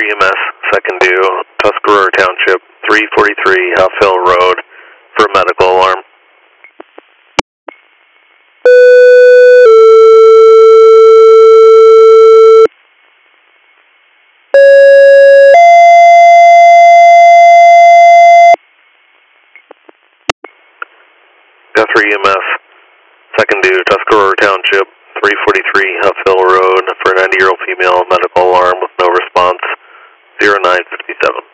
EMS, second due, Tuscarora Township, 343 Huff Hill Road, for a medical alarm. Guthrie EMS, second due, Tuscarora Township, 343 Huff Hill Road, for a 90-year-old female, medical alarm with no response, 0957.